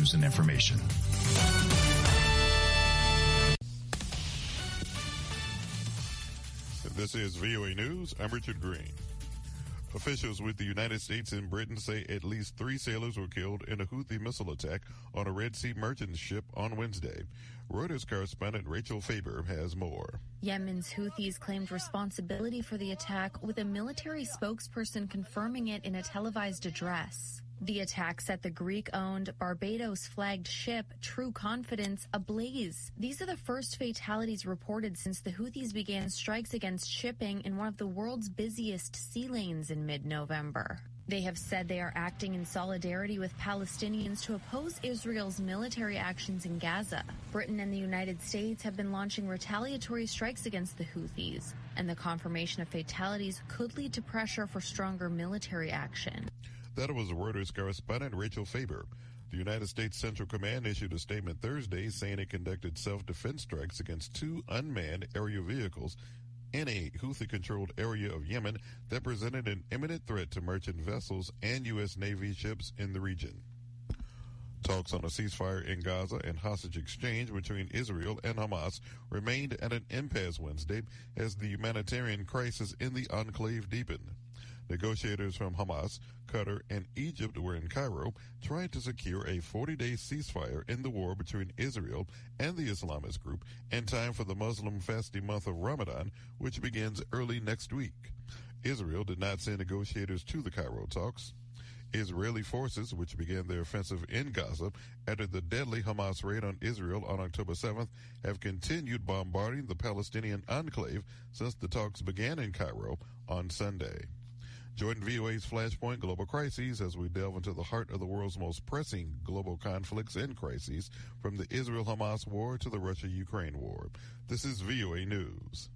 news and information. This is VOA News. I'm Richard Green. Officials with the United States and Britain say at least 3 sailors were killed in a Houthi missile attack on a Red Sea merchant ship on Wednesday. Reuters correspondent Rachel Faber has more. Yemen's Houthis claimed responsibility for the attack, with a military spokesperson confirming it in a televised address. The attack set the Greek-owned, Barbados-flagged ship True Confidence ablaze. These are the first fatalities reported since the Houthis began strikes against shipping in one of the world's busiest sea lanes in mid-November. They have said they are acting in solidarity with Palestinians to oppose Israel's military actions in Gaza. Britain and the United States have been launching retaliatory strikes against the Houthis, and the confirmation of fatalities could lead to pressure for stronger military action. That was Reuters correspondent Rachel Faber. The United States Central Command issued a statement Thursday saying it conducted self-defense strikes against 2 unmanned aerial vehicles in a Houthi-controlled area of Yemen that presented an imminent threat to merchant vessels and U.S. Navy ships in the region. Talks on a ceasefire in Gaza and hostage exchange between Israel and Hamas remained at an impasse Wednesday as the humanitarian crisis in the enclave deepened. Negotiators from Hamas, Qatar, and Egypt were in Cairo trying to secure a 40-day ceasefire in the war between Israel and the Islamist group in time for the Muslim fasting month of Ramadan, which begins early next week. Israel did not send negotiators to the Cairo talks. Israeli forces, which began their offensive in Gaza after the deadly Hamas raid on Israel on October 7th, have continued bombarding the Palestinian enclave since the talks began in Cairo on Sunday. Join VOA's Flashpoint Global Crises as we delve into the heart of the world's most pressing global conflicts and crises, from the Israel-Hamas war to the Russia-Ukraine war. This is VOA News.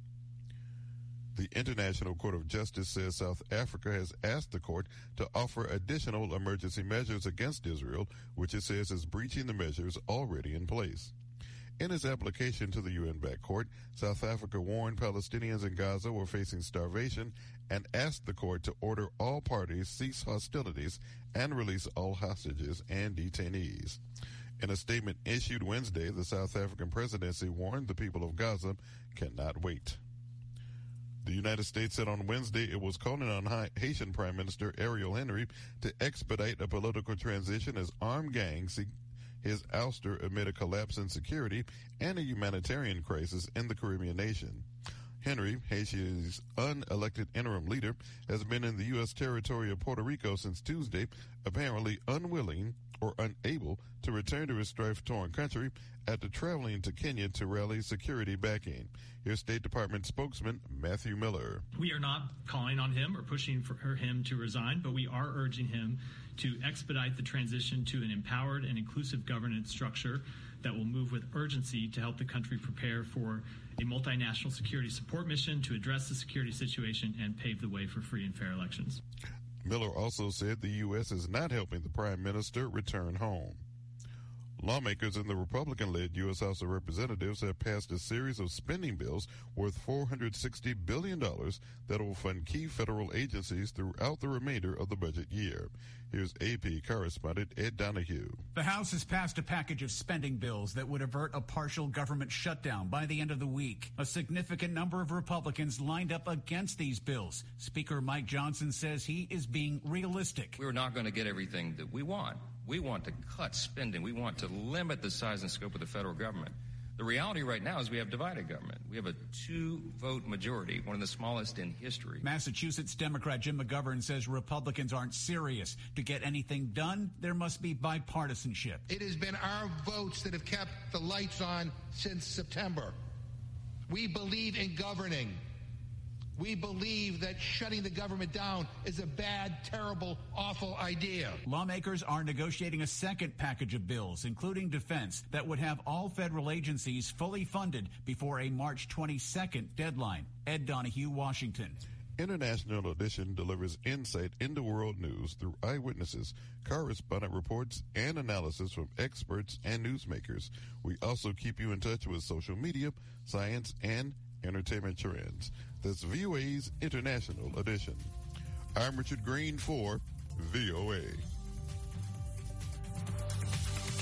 The International Court of Justice says South Africa has asked the court to offer additional emergency measures against Israel, which it says is breaching the measures already in place. In his application to the UN-backed court, South Africa warned Palestinians in Gaza were facing starvation and asked the court to order all parties cease hostilities and release all hostages and detainees. In a statement issued Wednesday, the South African presidency warned the people of Gaza cannot wait. The United States said on Wednesday it was calling on Haitian Prime Minister Ariel Henry to expedite a political transition as armed gangs seek his ouster amid a collapse in security and a humanitarian crisis in the Caribbean nation. Henry, Haiti's unelected interim leader, has been in the U.S. territory of Puerto Rico since Tuesday, apparently unwilling or unable to return to his strife-torn country after traveling to Kenya to rally security backing. Here's State Department spokesman Matthew Miller. We are not calling on him or pushing for him to resign, but we are urging him to expedite the transition to an empowered and inclusive governance structure that will move with urgency to help the country prepare for a multinational security support mission to address the security situation and pave the way for free and fair elections. Miller also said the U.S. is not helping the Prime Minister return home. Lawmakers in the Republican-led U.S. House of Representatives have passed a series of spending bills worth $460 billion that will fund key federal agencies throughout the remainder of the budget year. Here's AP correspondent Ed Donahue. The House has passed a package of spending bills that would avert a partial government shutdown by the end of the week. A significant number of Republicans lined up against these bills. Speaker Mike Johnson says he is being realistic. We're not going to get everything that we want. We want to cut spending. We want to limit the size and scope of the federal government. The reality right now is we have divided government. We have a 2-vote majority, one of the smallest in history. Massachusetts Democrat Jim McGovern says Republicans aren't serious. To get anything done, there must be bipartisanship. It has been our votes that have kept the lights on since September. We believe in governing. We believe that shutting the government down is a bad, terrible, awful idea. Lawmakers are negotiating a second package of bills, including defense, that would have all federal agencies fully funded before a March 22nd deadline. Ed Donahue, Washington. International Edition delivers insight into world news through eyewitnesses, correspondent reports, and analysis from experts and newsmakers. We also keep you in touch with social media, science, and entertainment trends. That's VOA's International Edition. I'm Richard Green for VOA.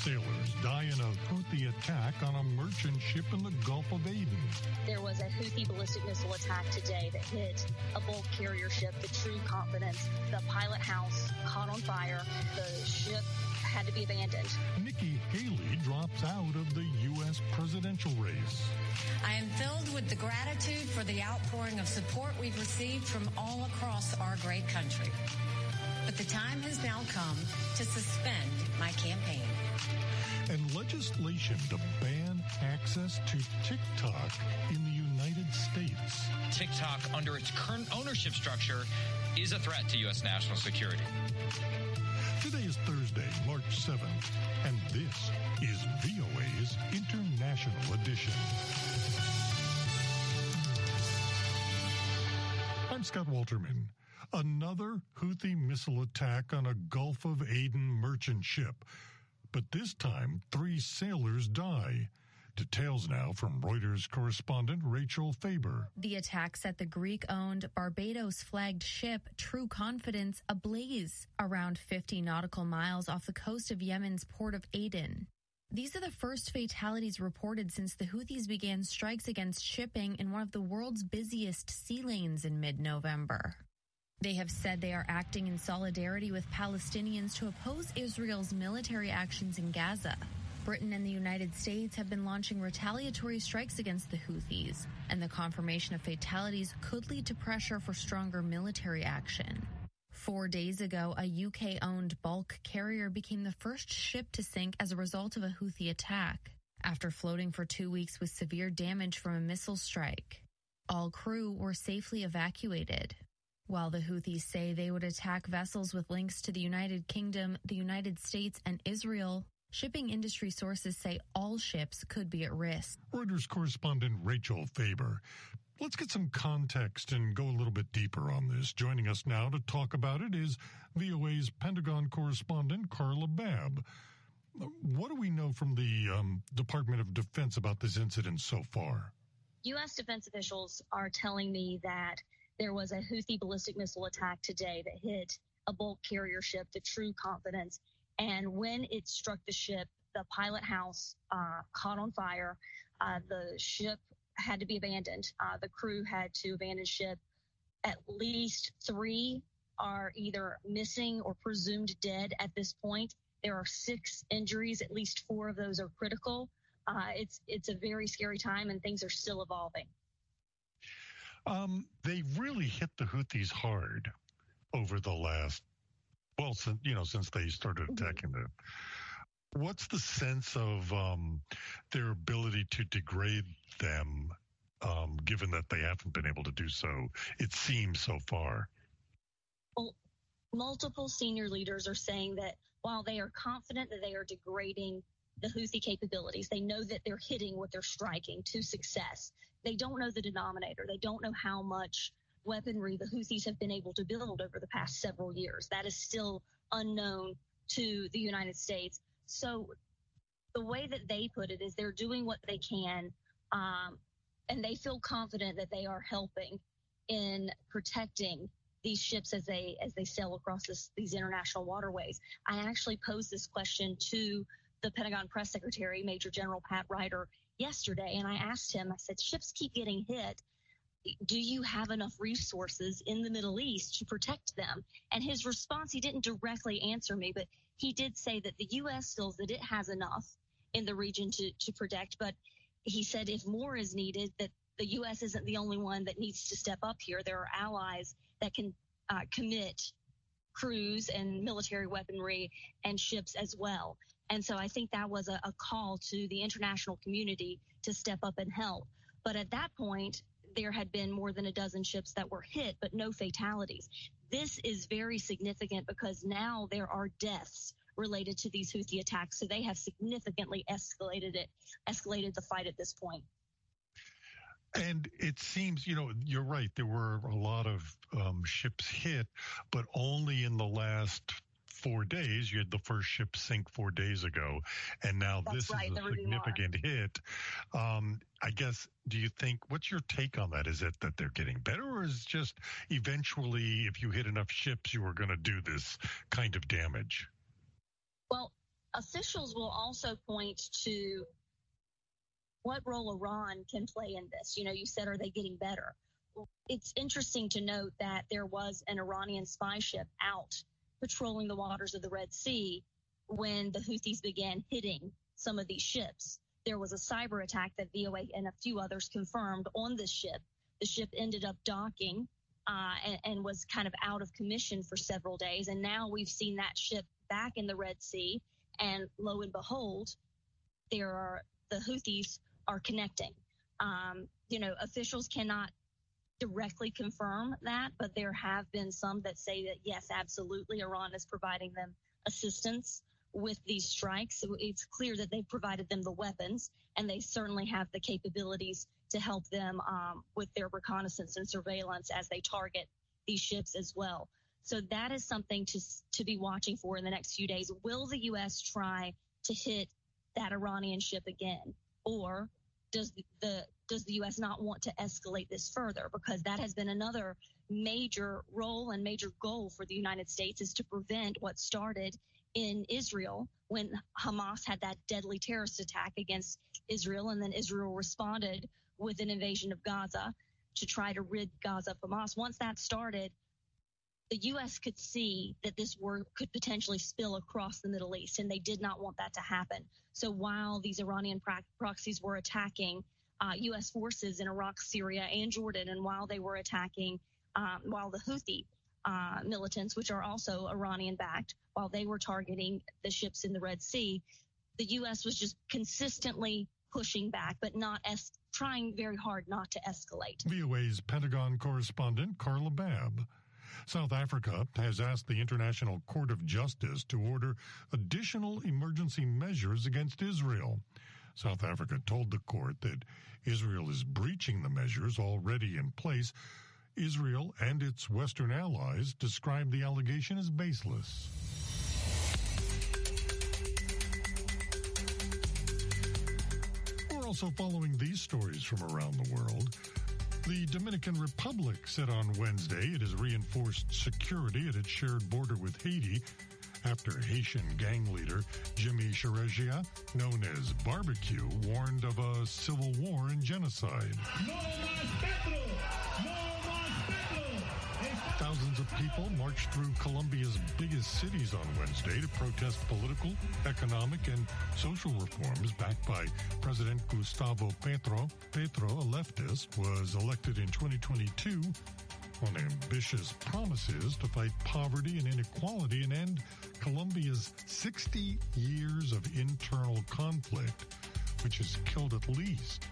sailors die in a Houthi attack on a merchant ship in the Gulf of Aden. There was a Houthi ballistic missile attack today that hit a bulk carrier ship, the True Confidence. The pilot house caught on fire. The ship had to be abandoned. Nikki Haley drops out of the U.S. presidential race. I am filled with the gratitude for the outpouring of support we've received from all across our great country. But the time has now come to suspend my campaign. And legislation to ban access to TikTok in the United States. TikTok, under its current ownership structure, is a threat to U.S. national security. Today is Thursday, March 7th, and this is VOA's International Edition. I'm Scott Walterman. Another Houthi missile attack on a Gulf of Aden merchant ship. But this time, 3 sailors die. Details now from Reuters correspondent Rachel Faber. The attack set the Greek-owned Barbados-flagged ship True Confidence ablaze around 50 nautical miles off the coast of Yemen's port of Aden. These are the first fatalities reported since the Houthis began strikes against shipping in one of the world's busiest sea lanes in mid-November. They have said they are acting in solidarity with Palestinians to oppose Israel's military actions in Gaza. Britain and the United States have been launching retaliatory strikes against the Houthis, and the confirmation of fatalities could lead to pressure for stronger military action. 4 days ago, a UK-owned bulk carrier became the first ship to sink as a result of a Houthi attack, after floating for 2 weeks with severe damage from a missile strike. All crew were safely evacuated. While the Houthis say they would attack vessels with links to the United Kingdom, the United States, and Israel, shipping industry sources say all ships could be at risk. Reuters correspondent Rachel Faber. Let's get some context and go a little bit deeper on this. Joining us now to talk about it is VOA's Pentagon correspondent Carla Babb. What do we know from the Department of Defense about this incident so far? U.S. defense officials are telling me that there was a Houthi ballistic missile attack today that hit a bulk carrier ship, the True Confidence. And when it struck the ship, the pilot house caught on fire. The ship had to be abandoned. The crew had to abandon ship. At least 3 are either missing or presumed dead at this point. There are 6 injuries. At least 4 of those are critical. It's a very scary time, and things are still evolving. They really hit the Houthis hard over the last, since they started attacking them. What's the sense of their ability to degrade them, given that they haven't been able to do so, it seems, so far? Well, multiple senior leaders are saying that while they are confident that they are degrading the Houthi capabilities, they know that they're hitting what they're striking to success. They don't know the denominator. They don't know how much weaponry the Houthis have been able to build over the past several years. That is still unknown to the United States. So the way that they put it is they're doing what they can, and they feel confident that they are helping in protecting these ships as they sail across these international waterways. I actually posed this question to the Pentagon press secretary, Major General Pat Ryder, yesterday, and I asked him, I said, ships keep getting hit. Do you have enough resources in the Middle East to protect them? And his response, he didn't directly answer me, but he did say that the U.S. feels that it has enough in the region to protect. But he said if more is needed, that the U.S. isn't the only one that needs to step up here. There are allies that can commit crews and military weaponry and ships as well. And so I think that was a call to the international community to step up and help. But at that point, there had been more than a dozen ships that were hit, but no fatalities. This is very significant because now there are deaths related to these Houthi attacks. So they have significantly escalated the fight at this point. And it seems, you're right. There were a lot of ships hit, but only in the last 4 days. You had the first ship sink 4 days ago, and now this is a significant hit. I guess, do you think, what's your take on that? Is it that they're getting better, or is it just eventually, if you hit enough ships, you are going to do this kind of damage? Well, Officials will also point to what role Iran can play in this. You know, you said, are they getting better? It's interesting to note that there was an Iranian spy ship out patrolling the waters of the Red Sea when the Houthis began hitting some of these ships. There was a cyber attack that VOA and a few others confirmed on this ship. The ship ended up docking and was kind of out of commission for several days. And now we've seen that ship back in the Red Sea. And lo and behold, the Houthis are connecting. You know, officials cannot directly confirm that, but there have been some that say that, yes, absolutely, Iran is providing them assistance with these strikes. So it's clear that they've provided them the weapons, and they certainly have the capabilities to help them with their reconnaissance and surveillance as they target these ships as well. So that is something to be watching for in the next few days. Will the U.S. try to hit that Iranian ship again, or does the U.S. not want to escalate this further? Because that has been another major role and major goal for the United States, is to prevent what started in Israel when Hamas had that deadly terrorist attack against Israel, and then Israel responded with an invasion of Gaza to try to rid Gaza of Hamas. Once that started, the U.S. could see that this war could potentially spill across the Middle East, and they did not want that to happen. So while these Iranian proxies were attacking U.S. forces in Iraq, Syria, and Jordan, and while they were attacking, while the Houthi militants, which are also Iranian-backed, while they were targeting the ships in the Red Sea, the U.S. was just consistently pushing back, but not trying very hard not to escalate. VOA's Pentagon correspondent Carla Babb. South Africa has asked the International Court of Justice to order additional emergency measures against Israel. South Africa told the court that Israel is breaching the measures already in place. Israel and its Western allies described the allegation as baseless. We're also following these stories from around the world. The Dominican Republic said on Wednesday it has reinforced security at its shared border with Haiti after Haitian gang leader Jimmy Cheregia, known as Barbecue, warned of a civil war and genocide. Thousands of people marched through Colombia's biggest cities on Wednesday to protest political, economic, and social reforms backed by President Gustavo Petro. Petro, a leftist, was elected in 2022 on ambitious promises to fight poverty and inequality and end Colombia's 60 years of internal conflict, which has killed at least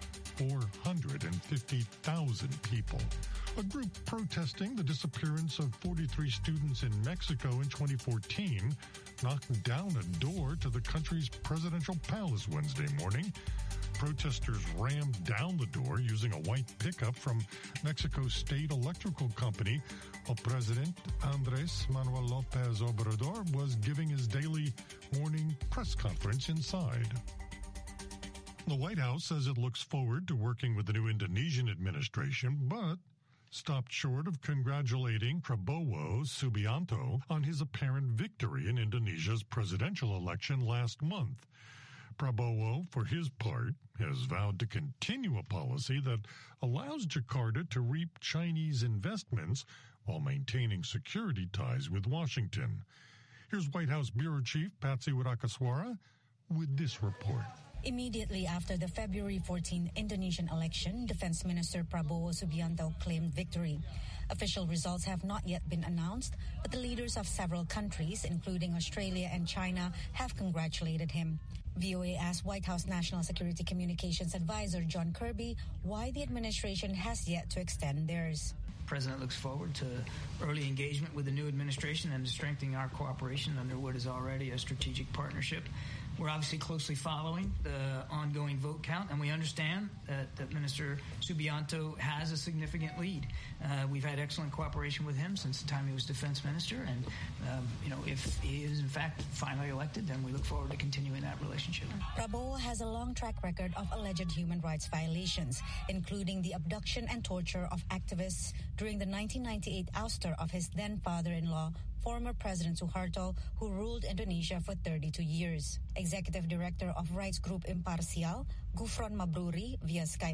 450,000 people. A group protesting the disappearance of 43 students in Mexico in 2014 knocked down a door to the country's presidential palace Wednesday morning. Protesters rammed down the door using a white pickup from Mexico's state electrical company, while President Andrés Manuel López Obrador was giving his daily morning press conference inside. The White House says it looks forward to working with the new Indonesian administration, but stopped short of congratulating Prabowo Subianto on his apparent victory in Indonesia's presidential election last month. Prabowo, for his part, has vowed to continue a policy that allows Jakarta to reap Chinese investments while maintaining security ties with Washington. Here's White House Bureau Chief Patsy Wirakaswara with this report. Immediately after the February 14 Indonesian election, Defense Minister Prabowo Subianto claimed victory. Official results have not yet been announced, but the leaders of several countries, including Australia and China, have congratulated him. VOA asked White House National Security Communications Advisor John Kirby why the administration has yet to extend theirs. The President looks forward to early engagement with the new administration and to strengthening our cooperation under what is already a strategic partnership. We're obviously closely following the ongoing vote count, and we understand that Minister Subianto has a significant lead. We've had excellent cooperation with him since the time he was defense minister, and if he is in fact finally elected, then we look forward to continuing that relationship. Prabowo has a long track record of alleged human rights violations, including the abduction and torture of activists during the 1998 ouster of his then father-in-law, former President Suharto, who ruled Indonesia for 32 years. Executive Director of rights group Imparsial, Gufron Mabruri, via Skype.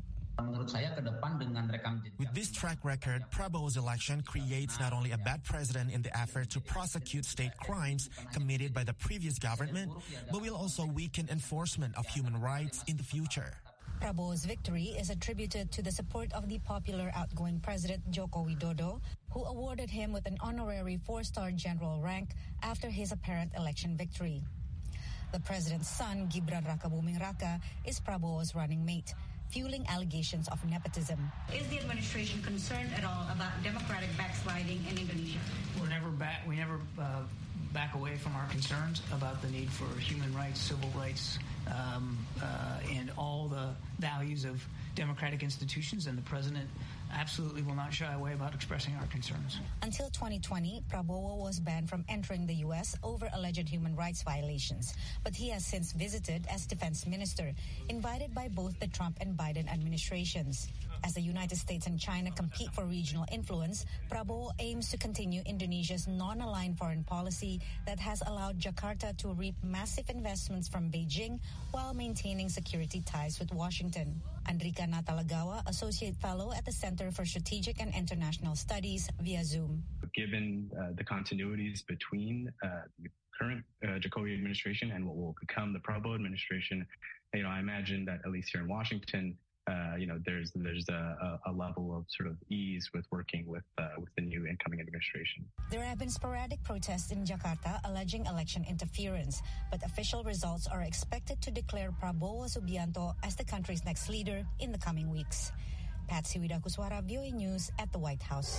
With this track record, Prabowo's election creates not only a bad precedent in the effort to prosecute state crimes committed by the previous government, but will also weaken enforcement of human rights in the future. Prabowo's victory is attributed to the support of the popular outgoing President Joko Widodo, who awarded him with an honorary 4-star general rank after his apparent election victory. The president's son, Gibran Rakabuming Raka, is Prabowo's running mate, fueling allegations of nepotism. Is the administration concerned at all about democratic backsliding in Indonesia? We never back away from our concerns about the need for human rights, civil rights, and all the values of democratic institutions, and the president absolutely will not shy away about expressing our concerns. Until 2020, Prabowo was banned from entering the U.S. over alleged human rights violations, but he has since visited as defense minister, invited by both the Trump and Biden administrations. As the United States and China compete for regional influence, Prabowo aims to continue Indonesia's non-aligned foreign policy that has allowed Jakarta to reap massive investments from Beijing while maintaining security ties with Washington. Andrika Natalagawa, Associate Fellow at the Center for Strategic and International Studies, via Zoom. Given the continuities between the current Jokowi administration and what will become the Prabowo administration, I imagine that at least here in Washington, there's a level of sort of ease with working with the new incoming administration. There have been sporadic protests in Jakarta alleging election interference, but official results are expected to declare Prabowo Subianto as the country's next leader in the coming weeks. Patsy Widakuswara, VOA News at the White House.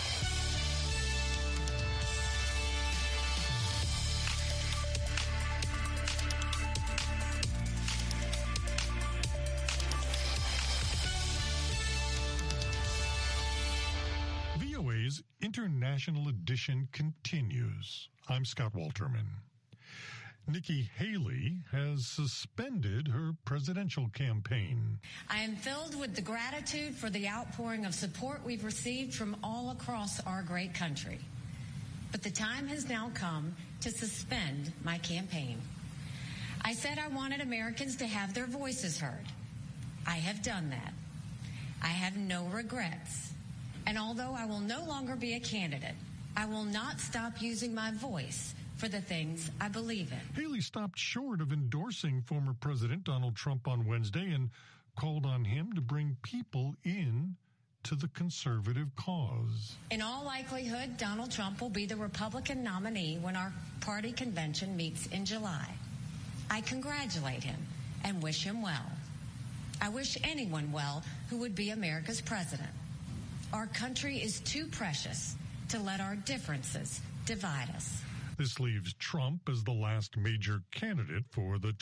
VOA's International Edition continues. I'm Scott Walterman. Nikki Haley has suspended her presidential campaign. I am filled with the gratitude for the outpouring of support we've received from all across our great country. But the time has now come to suspend my campaign. I said I wanted Americans to have their voices heard. I have done that. I have no regrets. And although I will no longer be a candidate, I will not stop using my voice for the things I believe in. Haley stopped short of endorsing former President Donald Trump on Wednesday and called on him to bring people in to the conservative cause. In all likelihood, Donald Trump will be the Republican nominee when our party convention meets in July. I congratulate him and wish him well. I wish anyone well who would be America's president. Our country is too precious to let our differences divide us. This leaves Trump as the last major candidate for the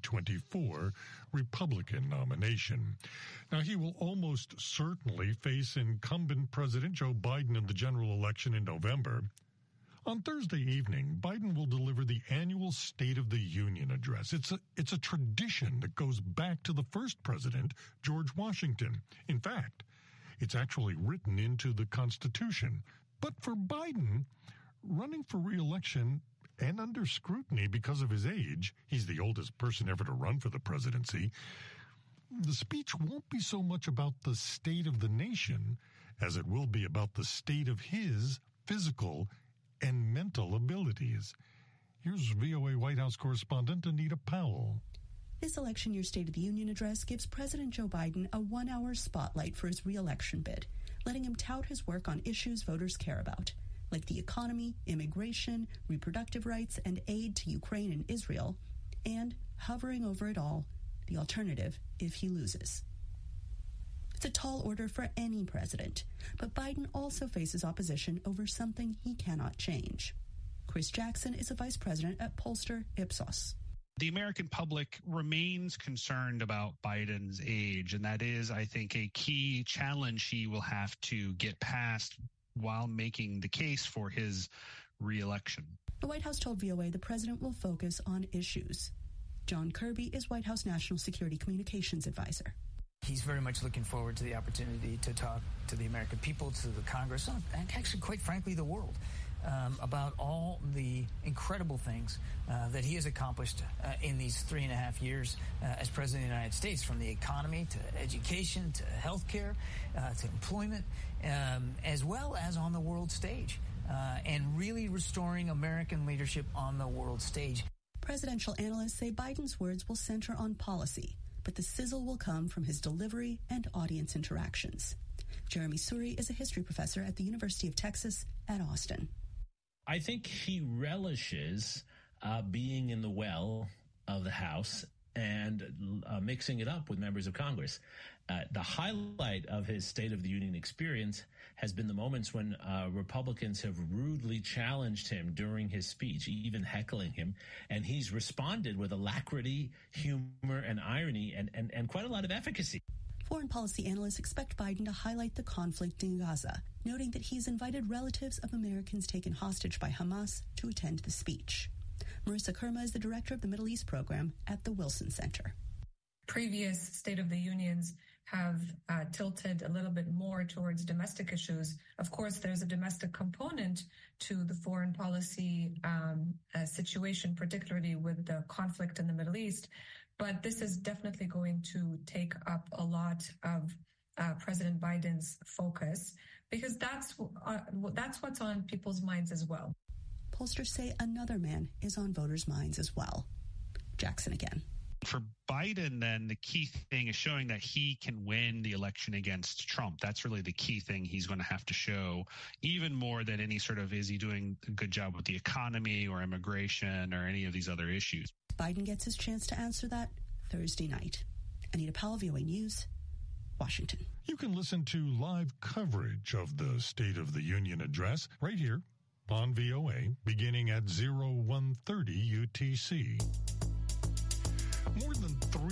2024 Republican nomination. Now, he will almost certainly face incumbent President Joe Biden in the general election in November. On Thursday evening, Biden will deliver the annual State of the Union address. It's a tradition that goes back to the first president, George Washington. In fact, it's actually written into the Constitution. But for Biden, running for re-election and under scrutiny because of his age, he's the oldest person ever to run for the presidency, the speech won't be so much about the state of the nation as it will be about the state of his physical and mental abilities. Here's VOA White House correspondent Anita Powell. This election year State of the Union address gives President Joe Biden a 1-hour spotlight for his re-election bid, letting him tout his work on issues voters care about, like the economy, immigration, reproductive rights, and aid to Ukraine and Israel, and, hovering over it all, the alternative if he loses. It's a tall order for any president, but Biden also faces opposition over something he cannot change. Chris Jackson is a vice president at pollster Ipsos. The American public remains concerned about Biden's age, and that is, I think, a key challenge he will have to get past while making the case for his re-election. The White House told VOA the president will focus on issues. John Kirby is White House National Security Communications Advisor. He's very much looking forward to the opportunity to talk to the American people, to the Congress, and actually, quite frankly, the world, about all the incredible things that he has accomplished in these 3.5 years as President of the United States, from the economy to education to healthcare to employment, as well as on the world stage, and really restoring American leadership on the world stage. Presidential analysts say Biden's words will center on policy, but the sizzle will come from his delivery and audience interactions. Jeremy Suri is a history professor at the University of Texas at Austin. I think he relishes being in the well of the House and mixing it up with members of Congress. The highlight of his State of the Union experience has been the moments when Republicans have rudely challenged him during his speech, even heckling him, and he's responded with alacrity, humor, and irony, and quite a lot of efficacy. Foreign policy analysts expect Biden to highlight the conflict in Gaza, noting that he's invited relatives of Americans taken hostage by Hamas to attend the speech. Marissa Kerma is the director of the Middle East program at the Wilson Center. Previous State of the Unions have tilted a little bit more towards domestic issues. Of course, there's a domestic component to the foreign policy situation, particularly with the conflict in the Middle East. But this is definitely going to take up a lot of President Biden's focus, because that's what's on people's minds as well. Pollsters say another man is on voters' minds as well. Jackson again. For Biden, then, the key thing is showing that he can win the election against Trump. That's really the key thing he's going to have to show, even more than any sort of, is he doing a good job with the economy or immigration or any of these other issues. Biden gets his chance to answer that Thursday night. Anita Powell, VOA News, Washington. You can listen to live coverage of the State of the Union address right here on VOA, beginning at 0130 UTC. More than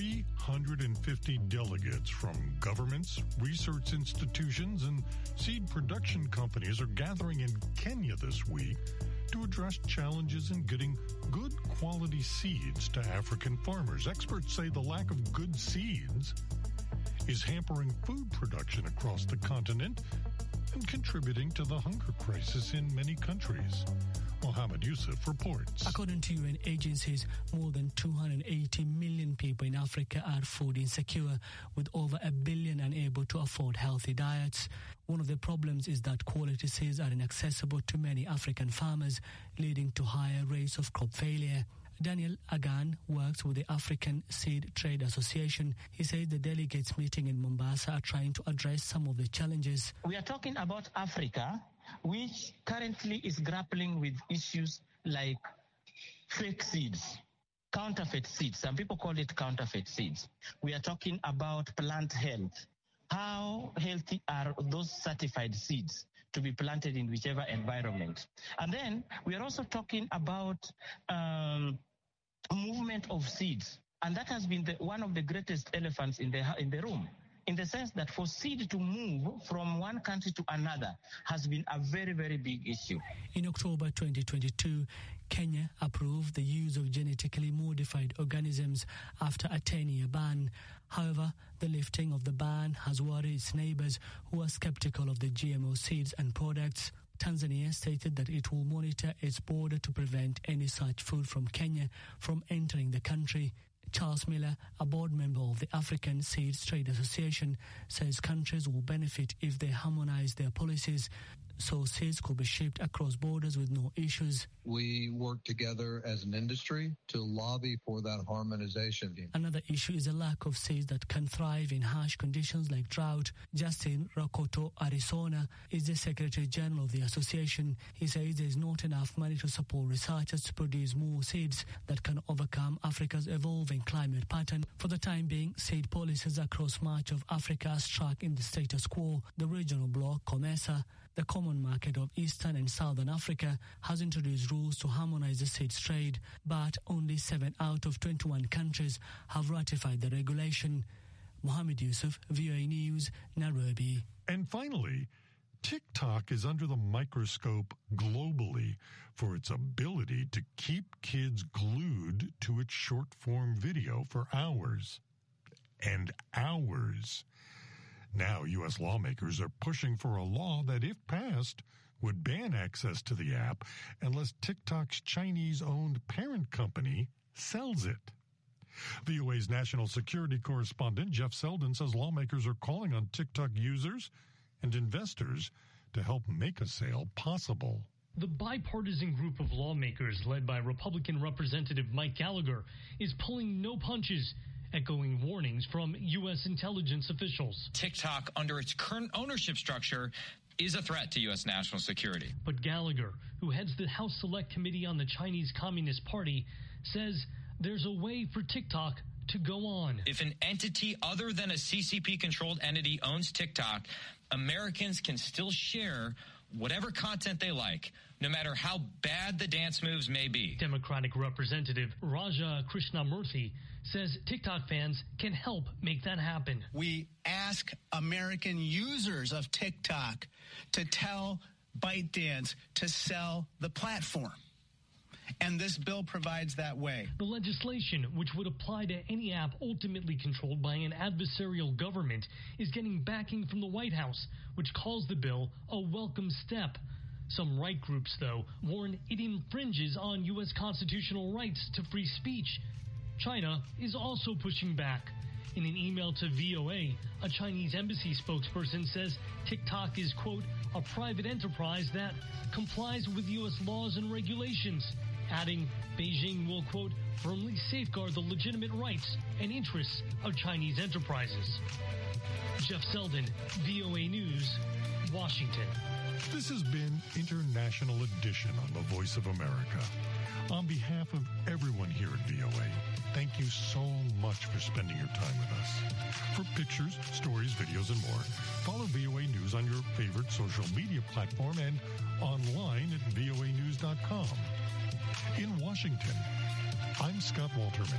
350 delegates from governments, research institutions, and seed production companies are gathering in Kenya this week to address challenges in getting good quality seeds to African farmers. Experts say the lack of good seeds is hampering food production across the continent and contributing to the hunger crisis in many countries. Mohammed Yusuf reports. According to UN agencies, more than 280 million people in Africa are food insecure, with over 1 billion unable to afford healthy diets. One of the problems is that quality seeds are inaccessible to many African farmers, leading to higher rates of crop failure. Daniel Agan works with the African Seed Trade Association. He says the delegates meeting in Mombasa are trying to address some of the challenges. We are talking about Africa, which currently is grappling with issues like fake seeds, counterfeit seeds. Some people call it counterfeit seeds. We are talking about plant health. How healthy are those certified seeds to be planted in whichever environment? And then we are also talking about movement of seeds. And that has been one of the greatest elephants in the room, in the sense that for seed to move from one country to another has been a very, very big issue. In October 2022, Kenya approved the use of genetically modified organisms after a 10-year ban. However, the lifting of the ban has worried its neighbors, who are skeptical of the GMO seeds and products. Tanzania stated that it will monitor its border to prevent any such food from Kenya from entering the country. Charles Miller, a board member of the African Seeds Trade Association, says countries will benefit if they harmonize their policies, so seeds could be shipped across borders with no issues. We work together as an industry to lobby for that harmonization. Another issue is a lack of seeds that can thrive in harsh conditions like drought. Justin Rakoto Arizona is the Secretary General of the association. He says there is not enough money to support researchers to produce more seeds that can overcome Africa's evolving climate pattern. For the time being, seed policies across much of Africa are stuck in the status quo. The regional bloc, COMESA, the Common Market of Eastern and Southern Africa, has introduced rules to harmonize the seeds trade, but only 7 out of 21 countries have ratified the regulation. Mohammed Yusuf, VOA News, Nairobi. And finally, TikTok is under the microscope globally for its ability to keep kids glued to its short-form video for hours and hours. Now, U.S. lawmakers are pushing for a law that, if passed, would ban access to the app unless TikTok's Chinese-owned parent company sells it. VOA's national security correspondent Jeff Selden says lawmakers are calling on TikTok users and investors to help make a sale possible. The bipartisan group of lawmakers led by Republican Representative Mike Gallagher is pulling no punches, echoing warnings from U.S. intelligence officials. TikTok, under its current ownership structure, is a threat to U.S. national security. But Gallagher, who heads the House Select Committee on the Chinese Communist Party, says there's a way for TikTok to go on. If an entity other than a CCP-controlled entity owns TikTok, Americans can still share whatever content they like, no matter how bad the dance moves may be. Democratic Representative Raja Krishnamurthy says TikTok fans can help make that happen. We ask American users of TikTok to tell ByteDance to sell the platform. And this bill provides that way. The legislation, which would apply to any app ultimately controlled by an adversarial government, is getting backing from the White House, which calls the bill a welcome step. Some right groups, though, warn it infringes on U.S. constitutional rights to free speech. China is also pushing back. In an email to VOA, a Chinese embassy spokesperson says TikTok is, quote, a private enterprise that complies with U.S. laws and regulations, adding Beijing will, quote, firmly safeguard the legitimate rights and interests of Chinese enterprises. Jeff Selden, VOA News, Washington. This has been International Edition on the Voice of America. On behalf of everyone here at VOA, thank you so much for spending your time with us. For pictures, stories, videos, and more, follow VOA News on your favorite social media platform and online at voanews.com. In Washington, I'm Scott Walterman.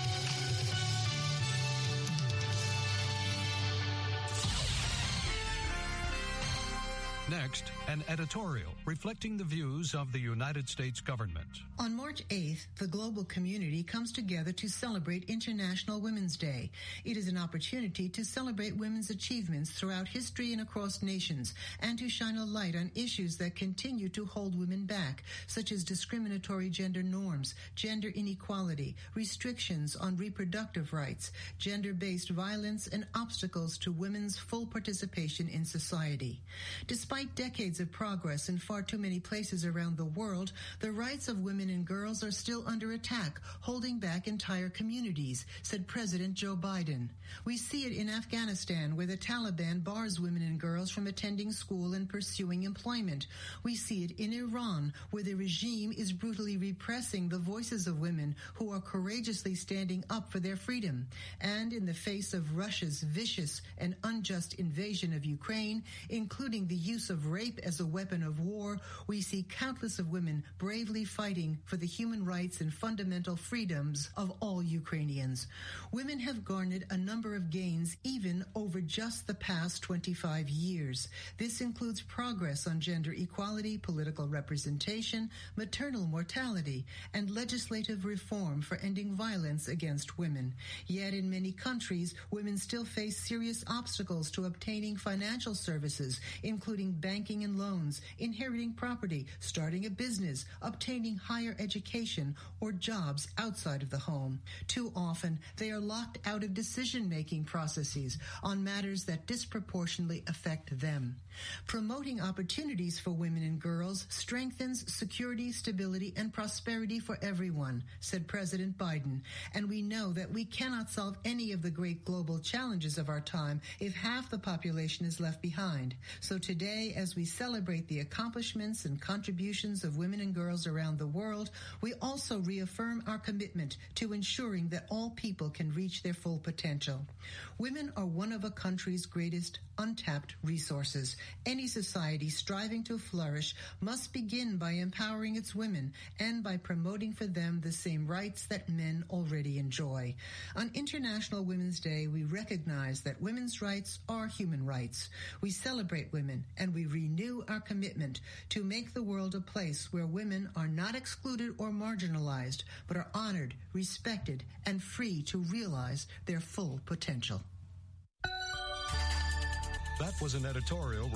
Next, an editorial reflecting the views of the United States government. On March 8th, the global community comes together to celebrate International Women's Day. It is an opportunity to celebrate women's achievements throughout history and across nations, and to shine a light on issues that continue to hold women back, such as discriminatory gender norms, gender inequality, restrictions on reproductive rights, gender-based violence, and obstacles to women's full participation in society. Despite decades of progress in far too many places around the world, the rights of women and girls are still under attack, holding back entire communities, said President Joe Biden. We see it in Afghanistan, where the Taliban bars women and girls from attending school and pursuing employment. We see it in Iran, where the regime is brutally repressing the voices of women who are courageously standing up for their freedom. And in the face of Russia's vicious and unjust invasion of Ukraine, including the use of rape as a weapon of war, we see countless of women bravely fighting for the human rights and fundamental freedoms of all Ukrainians. Women have garnered a number of gains even over just the past 25 years. This includes progress on gender equality, political representation, maternal mortality, and legislative reform for ending violence against women. Yet in many countries, women still face serious obstacles to obtaining financial services, including banking and loans, inheriting property, starting a business, obtaining higher education, or jobs outside of the home. Too often, they are locked out of decision-making processes on matters that disproportionately affect them. Promoting opportunities for women and girls strengthens security, stability, and prosperity for everyone, said President Biden. And we know that we cannot solve any of the great global challenges of our time if half the population is left behind. So today, as we celebrate the accomplishments and contributions of women and girls around the world, we also reaffirm our commitment to ensuring that all people can reach their full potential. Women are one of a country's greatest untapped resources. Any society striving to flourish must begin by empowering its women and by promoting for them the same rights that men already enjoy. On International Women's Day, we recognize that women's rights are human rights. We celebrate women and we renew our commitment to make the world a place where women are not excluded or marginalized, but are honored, respected, and free to realize their full potential. That was an editorial